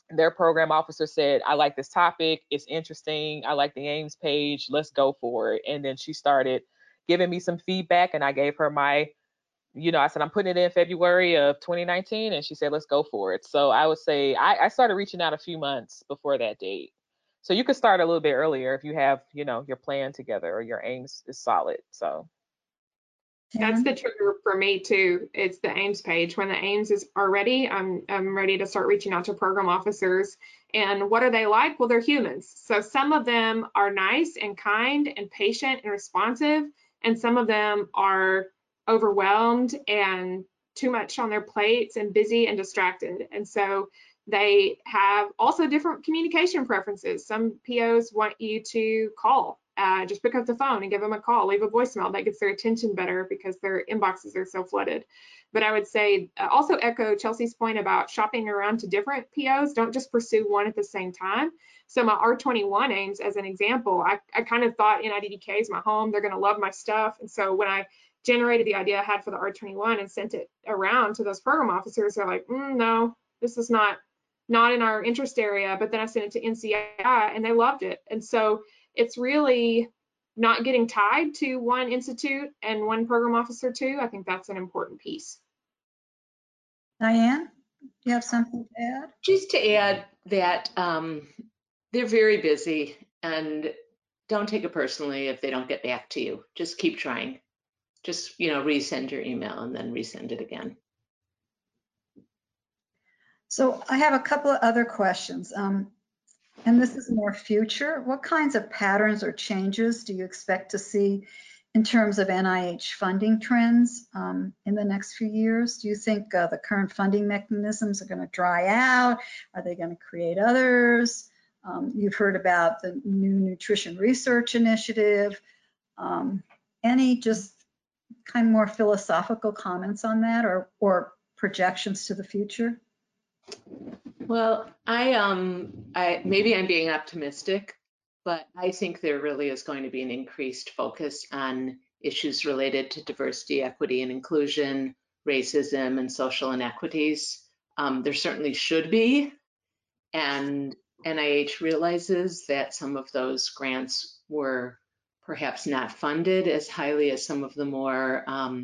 their program officer said, I like this topic, it's interesting, I like the Ames page, let's go for it. And then she started giving me some feedback, and I gave her my, I said, I'm putting it in February of 2019, and she said, let's go for it. So I would say I started reaching out a few months before that date. So you could start a little bit earlier if you have, your plan together or your Ames is solid. So that's the trigger for me too. It's the Ames page. When the Ames are ready, I'm ready to start reaching out to program officers. And what are they like? Well, they're humans. So some of them are nice and kind and patient and responsive, and some of them are overwhelmed and too much on their plates and busy and distracted. And so they have also different communication preferences. Some POs want you to call. Just pick up the phone and give them a call, leave a voicemail. That gets their attention better because their inboxes are so flooded. But I would say also echo Chelsea's point about shopping around to different POs. Don't just pursue one at the same time. So my R21 Ames, as an example, I kind of thought NIDDK is my home. They're going to love my stuff. And so when I generated the idea I had for the R21 and sent it around to those program officers, they're like, no, this is not in our interest area. But then I sent it to NCI and they loved it. And so it's really not getting tied to one institute and one program officer too. I think that's an important piece. Diane, do you have something to add? Just to add that they're very busy, and don't take it personally if they don't get back to you. Just keep trying. Just, resend your email and then resend it again. So I have a couple of other questions. And this is more future. What kinds of patterns or changes do you expect to see in terms of NIH funding trends in the next few years? Do you think the current funding mechanisms are going to dry out? Are they going to create others? You've heard about the new nutrition research initiative. Any just kind of more philosophical comments on that, or projections to the future? Well, maybe I'm being optimistic, but I think there really is going to be an increased focus on issues related to diversity, equity, and inclusion, racism, and social inequities. There certainly should be, and NIH realizes that some of those grants were perhaps not funded as highly as some of the more,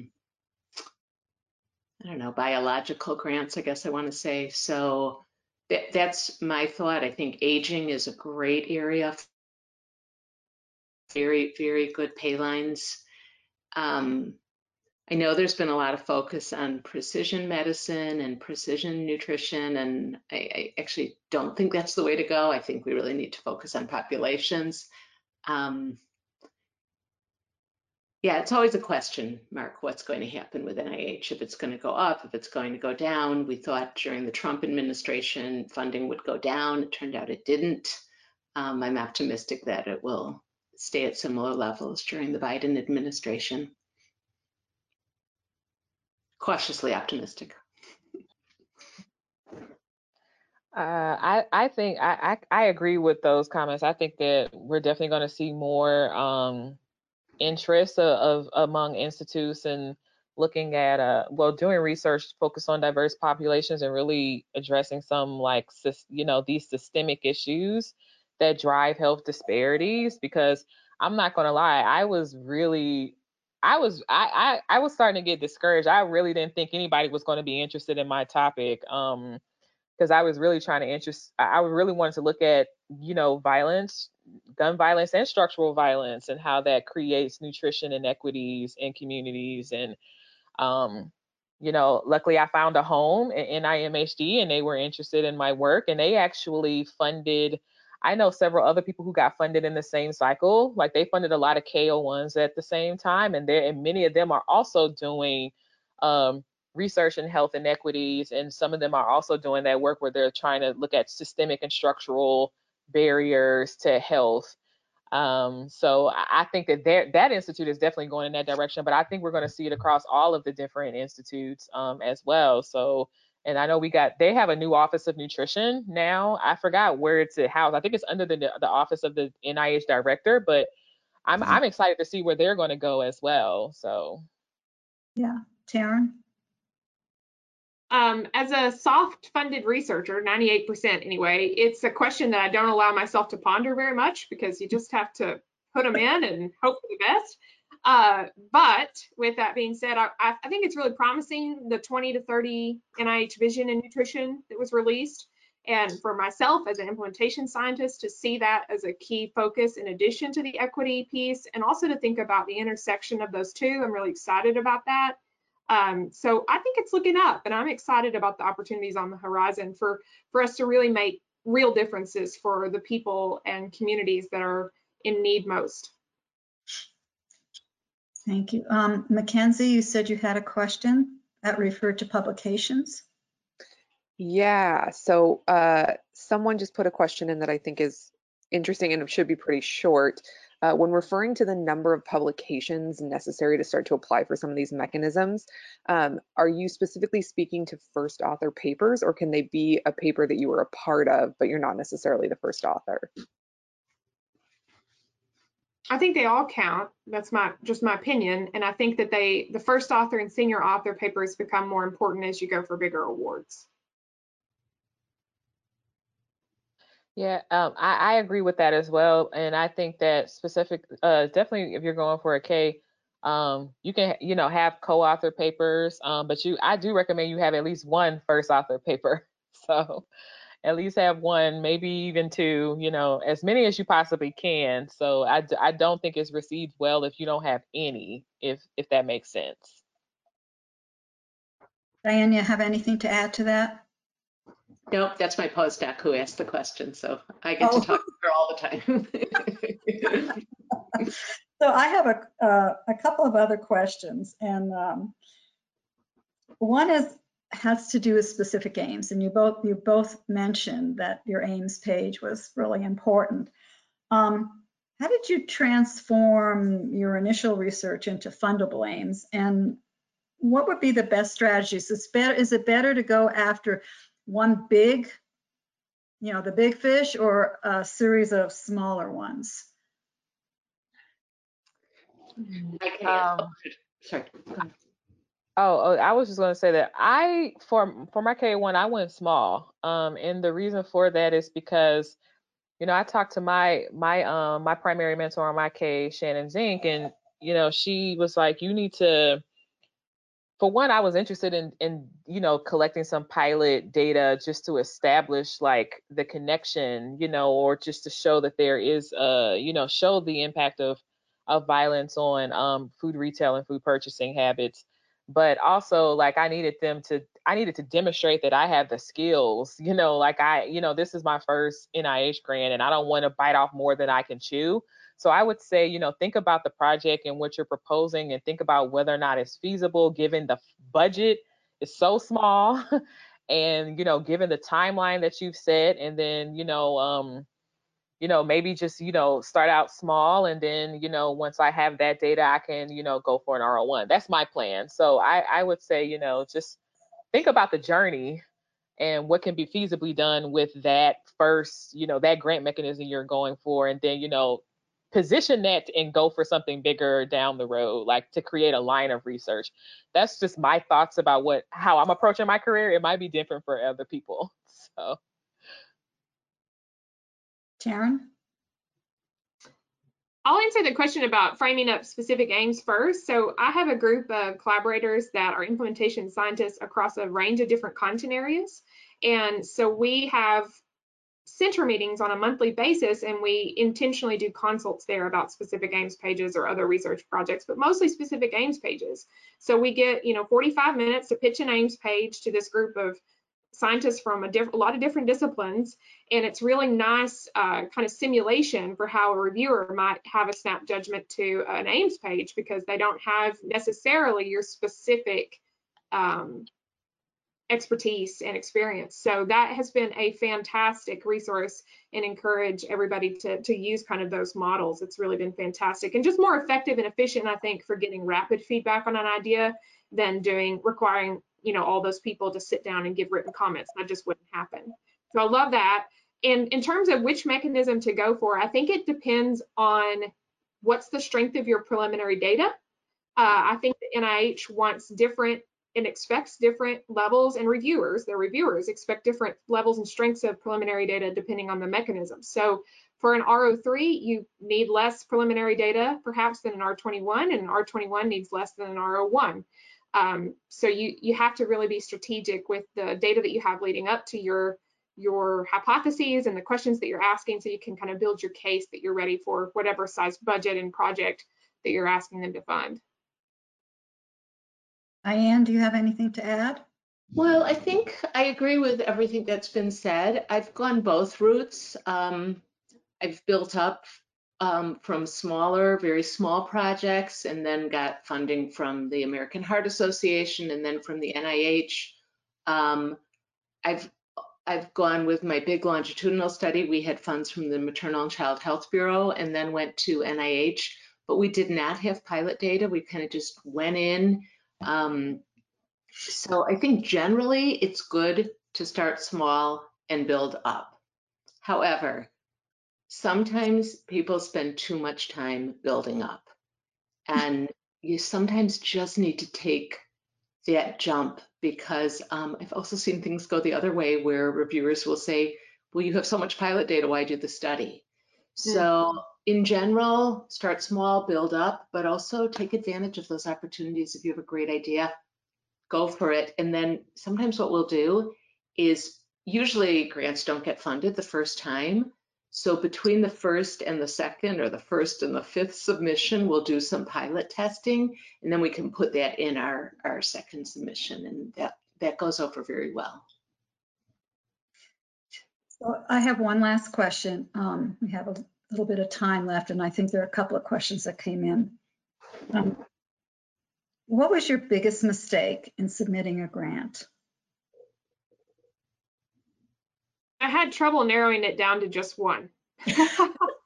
biological grants, I guess I want to say. So that's my thought. I think aging is a great area. Very, very good pay lines. I know there's been a lot of focus on precision medicine and precision nutrition, and I actually don't think that's the way to go. I think we really need to focus on populations. Yeah, it's always a question mark, what's going to happen with NIH, if it's going to go up, if it's going to go down. We thought during the Trump administration funding would go down. It turned out it didn't. I'm optimistic that it will stay at similar levels during the Biden administration. Cautiously optimistic. I think I agree with those comments. I think that we're definitely going to see more interest of among institutes and looking at doing research focused on diverse populations and really addressing some these systemic issues that drive health disparities. Because I'm not going to lie, I was starting to get discouraged. I really didn't think anybody was going to be interested in my topic. Because I was really trying to I really wanted to look at, violence, gun violence and structural violence, and how that creates nutrition inequities in communities. And, luckily I found a home in NIMHD, and they were interested in my work, and they actually funded, I know several other people who got funded in the same cycle. Like they funded a lot of KO1s at the same time, and many of them are also doing, research in health inequities, and some of them are also doing that work where they're trying to look at systemic and structural barriers to health. So I think that institute is definitely going in that direction, but I think we're going to see it across all of the different institutes as well. So, and I know they have a new Office of Nutrition now. I forgot where it's housed. I think it's under the Office of the NIH Director, but I'm excited to see where they're going to go as well. So, yeah, Taryn. As a soft-funded researcher, 98% anyway, it's a question that I don't allow myself to ponder very much because you just have to put them in and hope for the best. But with that being said, I think it's really promising, the 20 to 30 NIH Vision in Nutrition that was released. And for myself as an implementation scientist to see that as a key focus in addition to the equity piece, and also to think about the intersection of those two, I'm really excited about that. So I think it's looking up, and I'm excited about the opportunities on the horizon for us to really make real differences for the people and communities that are in need most. Thank you. Mackenzie, you said you had a question that referred to publications. Yeah, so someone just put a question in that I think is interesting and it should be pretty short. When referring to the number of publications necessary to start to apply for some of these mechanisms, are you specifically speaking to first author papers, or can they be a paper that you were a part of, but you're not necessarily the first author? I think they all count. That's just my opinion. And I think that the first author and senior author papers become more important as you go for bigger awards. Yeah, I agree with that as well. And I think that definitely if you're going for a K, you can, have co-author papers, but I do recommend you have at least one first author paper. So at least have one, maybe even two, as many as you possibly can. So I don't think it's received well if you don't have any, if that makes sense. Diane, you have anything to add to that? Nope, that's my postdoc who asked the question, so I get to talk to her all the time. So I have a couple of other questions, and one has to do with specific aims, and you both mentioned that your aims page was really important. How did you transform your initial research into fundable aims, and what would be the best strategies? Is it better to go after one big, the big fish, or a series of smaller ones? Sorry. Oh, I was just going to say that for my K1, I went small. And the reason for that is because, I talked to my primary mentor on my K, Shannon Zink, and, she was like, you need to, for one, I was interested in collecting some pilot data just to establish like the connection, or just to show that there is, show the impact of violence on food retail and food purchasing habits. But also, like, I needed to demonstrate that I have the skills, this is my first NIH grant and I don't want to bite off more than I can chew. So I would say, think about the project and what you're proposing and think about whether or not it's feasible given the budget is so small and, given the timeline that you've set, and then, maybe just, start out small, and then, once I have that data, I can, go for an R01. That's my plan. So I would say, just think about the journey and what can be feasibly done with that first, that grant mechanism you're going for, and then, position that and go for something bigger down the road, like to create a line of research. That's just my thoughts about how I'm approaching my career. It might be different for other people. So. Taryn? I'll answer the question about framing up specific aims first. So I have a group of collaborators that are implementation scientists across a range of different content areas. And so we have center meetings on a monthly basis, and we intentionally do consults there about specific aims pages or other research projects, but mostly specific aims pages. So we get 45 minutes to pitch an aims page to this group of scientists from a lot of different disciplines, and it's really nice kind of simulation for how a reviewer might have a snap judgment to an aims page, because they don't have necessarily your specific expertise and experience. So that has been a fantastic resource, and encourage everybody to use kind of those models. It's really been fantastic and just more effective and efficient, I think, for getting rapid feedback on an idea than requiring all those people to sit down and give written comments. That just wouldn't happen. So I love that. And in terms of which mechanism to go for, I think it depends on what's the strength of your preliminary data. I think the NIH wants different and expects different levels, and the reviewers expect different levels and strengths of preliminary data depending on the mechanism. So for an R03, you need less preliminary data perhaps than an R21, and an R21 needs less than an R01. So you have to really be strategic with the data that you have leading up to your hypotheses and the questions that you're asking, so you can kind of build your case that you're ready for whatever size budget and project that you're asking them to fund. Diane, do you have anything to add? Well, I think I agree with everything that's been said. I've gone both routes. I've built up from smaller, very small projects, and then got funding from the American Heart Association and then from the NIH. I've gone with my big longitudinal study. We had funds from the Maternal and Child Health Bureau and then went to NIH, but we did not have pilot data. We kind of just went in. So I think generally it's good to start small and build up. However, sometimes people spend too much time building up, and you sometimes just need to take that jump, because I've also seen things go the other way where reviewers will say, well, you have so much pilot data, why do the study? So in general, start small, build up, but also take advantage of those opportunities. If you have a great idea, go for it. And then sometimes what we'll do is, usually grants don't get funded the first time. So between the first and the second, or the first and the fifth submission, we'll do some pilot testing, and then we can put that in our second submission, and that goes over very well. So I have one last question. We have a little bit of time left, and I think there are a couple of questions that came in. What was your biggest mistake in submitting a grant? I had trouble narrowing it down to just one. So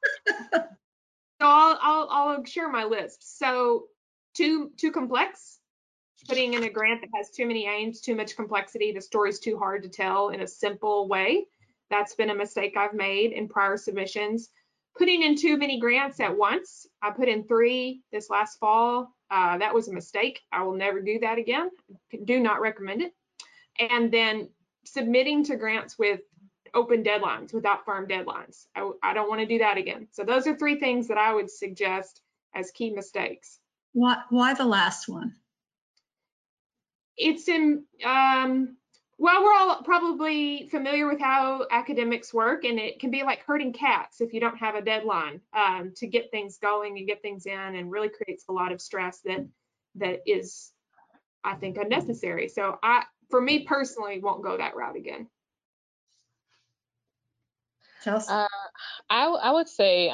I'll share my list. So too complex, putting in a grant that has too many aims, too much complexity, the story's too hard to tell in a simple way. That's been a mistake I've made in prior submissions. Putting in too many grants at once. I put in 3 this last fall. That was a mistake. I will never do that again. Do not recommend it. And then submitting to grants with open deadlines, without firm deadlines. I don't want to do that again. So those are 3 things that I would suggest as key mistakes. Why the last one? It's in, well, we're all probably familiar with how academics work, and it can be like herding cats if you don't have a deadline to get things going and get things in, and really creates a lot of stress that is, I think, unnecessary. So for me personally, won't go that route again. Chelsea? I would say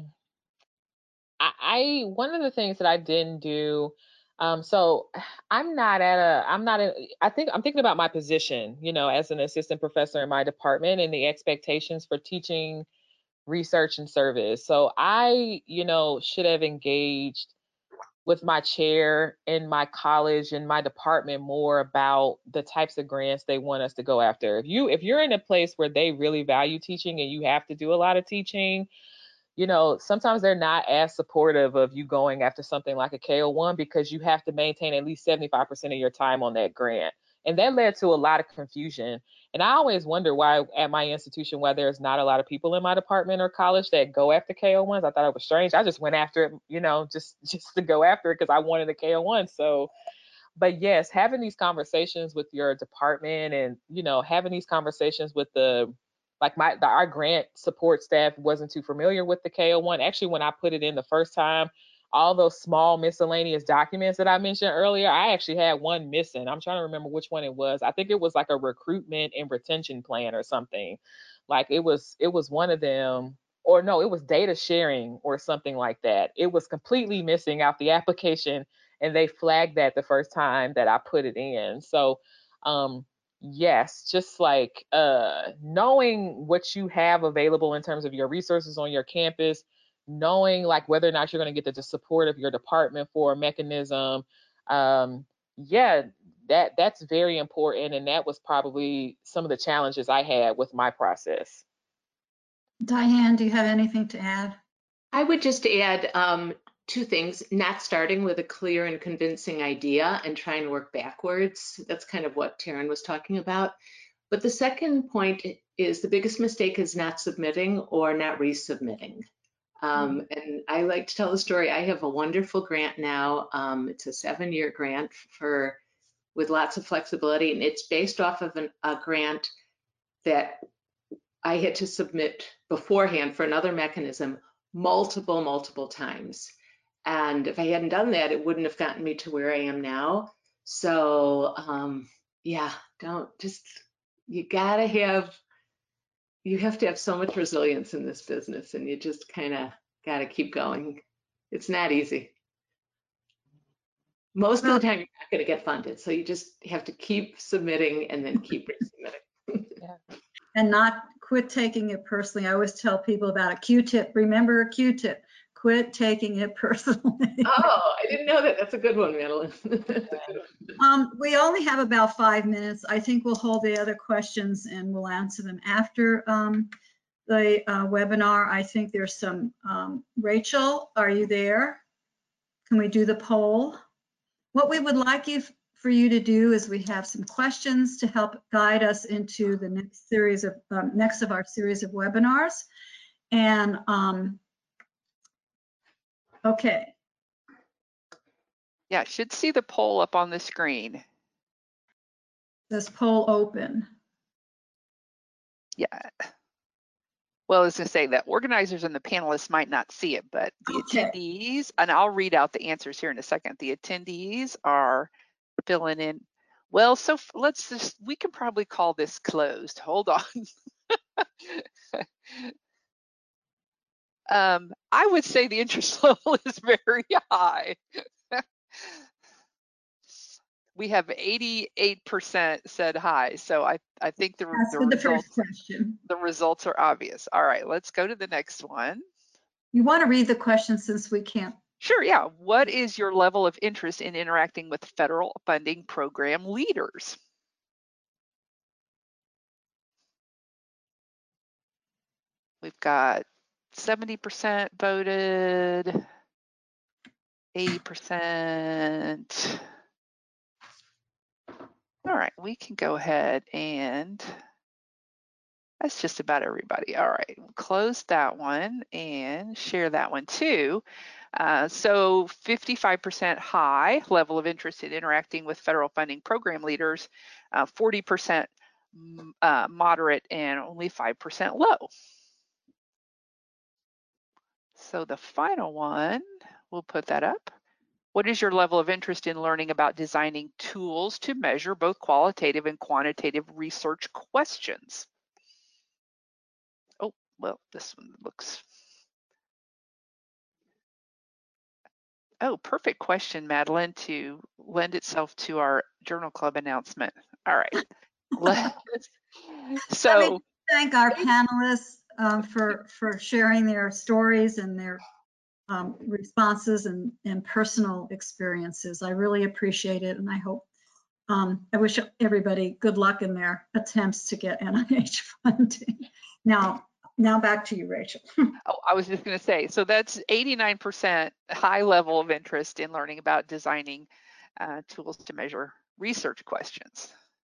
I one of the things that I didn't do, so I'm thinking about my position, as an assistant professor in my department and the expectations for teaching, research, and service. So I, should have engaged with my chair in my college and my department more about the types of grants they want us to go after. If you're in a place where they really value teaching and you have to do a lot of teaching, sometimes they're not as supportive of you going after something like a K01, because you have to maintain at least 75% of your time on that grant. And that led to a lot of confusion. And I always wonder why at my institution, why there's not a lot of people in my department or college that go after K01s. I thought it was strange. I just went after it, just to go after it because I wanted a K01. So, but yes, having these conversations with your department and, having these conversations with our grant support staff wasn't too familiar with the K01. Actually, when I put it in the first time, all those small miscellaneous documents that I mentioned earlier, I actually had one missing. I'm trying to remember which one it was. I think it was like a recruitment and retention plan or something. Like it was one of them, or no, it was data sharing or something like that. It was completely missing out the application, and they flagged that the first time that I put it in. So, yes, just like knowing what you have available in terms of your resources on your campus, knowing like whether or not you're going to get the support of your department for a mechanism. Yeah, that's very important. And that was probably some of the challenges I had with my process. Diane, do you have anything to add? I would just add, Two things, not starting with a clear and convincing idea and trying to work backwards. That's kind of what Taryn was talking about. But the second point is the biggest mistake is not submitting or not resubmitting. And I like to tell the story. I have a wonderful grant now. It's a 7-year grant with lots of flexibility, and it's based off of a grant that I had to submit beforehand for another mechanism multiple times. And if I hadn't done that, it wouldn't have gotten me to where I am now. So yeah, you have to have so much resilience in this business, and you just kind of got to keep going. It's not easy. Most of the time, you're not going to get funded. So you just have to keep submitting and then keep resubmitting. Yeah. And not quit taking it personally. I always tell people about a Q-tip. Remember a Q-tip. Quit taking it personally. Oh, I didn't know that. That's a good one, Madeline. We only have about 5 minutes. I think we'll hold the other questions and we'll answer them after the webinar. I think there's some, Rachel, are you there? Can we do the poll? What we would like for you to do is we have some questions to help guide us into the next series of next of our series of webinars. And okay. Yeah, should see the poll up on the screen. This poll open. Yeah. Well, I was going to say that organizers and the panelists might not see it, but the attendees, and I'll read out the answers here in a second. The attendees are filling in. Well, so we can probably call this closed. Hold on. I would say the interest level is very high. We have 88% said hi, so I think the results are obvious. All right, let's go to the next one. You want to read the question since we can't. Sure, yeah. What is your level of interest in interacting with federal funding program leaders? We've got 70% voted, 80%. All right, we can go ahead and that's just about everybody. All right, we'll close that one and share that one too. So 55% high level of interest in interacting with federal funding program leaders, 40% moderate, and only 5% low. So the final one, we'll put that up. What is your level of interest in learning about designing tools to measure both qualitative and quantitative research questions? Oh, well, this one looks. Oh, perfect question, Madeline, to lend itself to our Journal Club announcement. All right. So let me thank our panelists for sharing their stories and their responses and personal experiences. I really appreciate it, and I hope I wish everybody good luck in their attempts to get NIH funding. Now back to you, Rachel. Oh, I was just going to say, so that's 89% high level of interest in learning about designing tools to measure research questions.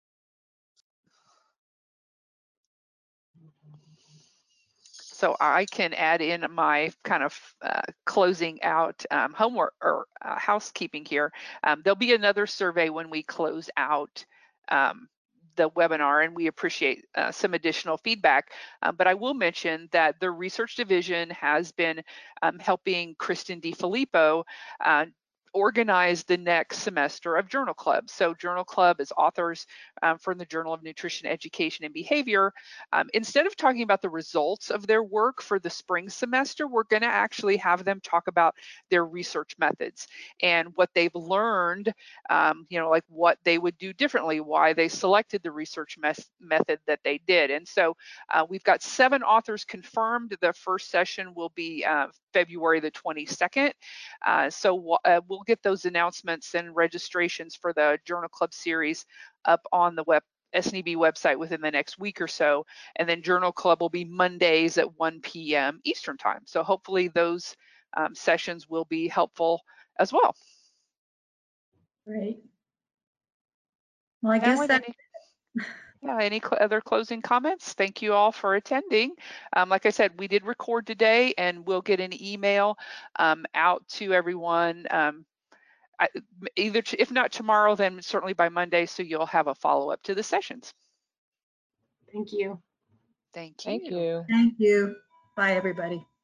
So I can add in my kind of closing out homework or housekeeping here. There'll be another survey when we close out the webinar, and we appreciate some additional feedback. But I will mention that the research division has been helping Kristen DiFilippo organize the next semester of Journal Club. So Journal Club is authors from the Journal of Nutrition, Education, and Behavior. Instead of talking about the results of their work for the spring semester, we're going to actually have them talk about their research methods and what they've learned, like what they would do differently, why they selected the research method that they did. And so we've got 7 authors confirmed. The first session will be February the 22nd. So we'll get those announcements and registrations for the Journal Club series up on the SNEB website within the next week or so. And then Journal Club will be Mondays at 1 p.m. Eastern time. So hopefully those sessions will be helpful as well. Great. Well, I guess that. Any other closing comments? Thank you all for attending. Like I said, we did record today, and we'll get an email out to everyone either, if not tomorrow, then certainly by Monday, so you'll have a follow-up to the sessions. Thank you. Thank you. Thank you. Thank you. Bye, everybody.